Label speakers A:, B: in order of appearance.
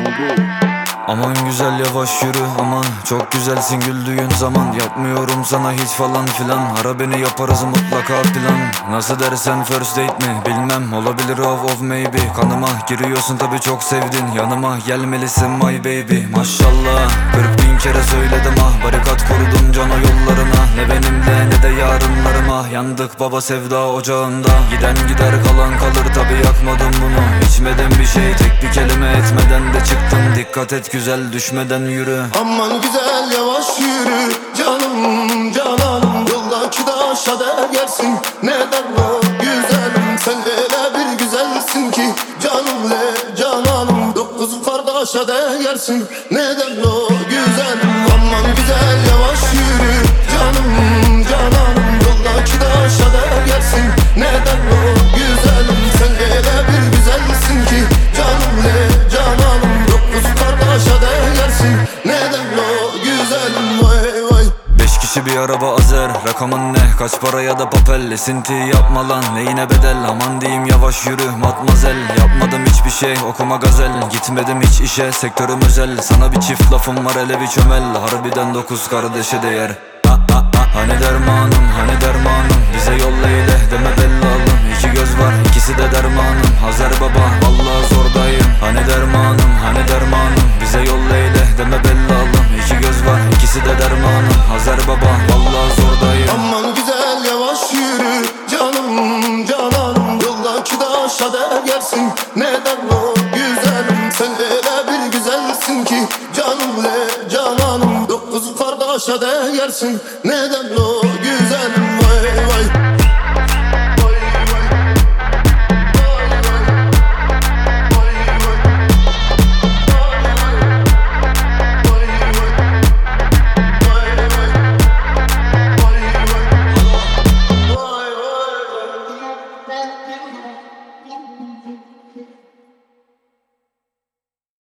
A: Aman güzel yavaş yürü aman, çok güzelsin güldüğün zaman. Yapmıyorum sana hiç falan filan, ara beni yaparız mutlaka plan. Nasıl dersen first date mi bilmem, olabilir of maybe. Kanıma giriyorsun tabi çok sevdin, yanıma gelmelisin my baby. Maşallah 40.000 kere söyledim ah, barikat kurdum cana yollarına. Ne benimle ne de yarınlarıma, yandık baba sevda ocağında. Giden gider kalan kalır tabi, yakmadım bunu. İçmedim bir şey, tek bir kelime etmeden de çıktım. Dikkat et güzel, düşmeden yürü.
B: Aman güzel yavaş yürü canım cananım, yoldaki taşa değersin. Neden o güzelim, sen öyle bir güzelsin ki canım le cananım, dokuz kardeşe değersin. Neden o güzelim, aman güzel yavaş yürü canım cananım, yoldaki taşa değersin. Neden o güzelim, sen öyle bir güzelsin ki canım le cananım, dokuz kardeşe değersin. Neden o güzelim, vay vay.
A: 5 kişi bir araba azer, rakamın ne, kaç para ya da papel. Esinti yapma lan, neyine bedel, aman diyeyim yavaş yürü matmazel. Yapmadım hiçbir şey, okuma gazel, gitmedim hiç işe, sektörüm özel. Sana bir çift lafım var, hele bir çömel, harbiden 9 kardeşe değer. Hani dermanım, hani dermanım, bize yolla ile deme bellalım. İki göz var, ikisi de dermanım, Hazer baba vallahi zordayım. Hani dermanım, hani dermanım, bize yolla ile deme bellalım. İki göz var, ikisi de dermanım, Hazer baba vallahi zordayım.
B: Aman güzel yavaş yürü canım cananım, yoldaki taşa değersin. Neden o güzelim, sen öyle bir güzelsin ki canım le cananım, dokuz kardeşe değersin. Neden o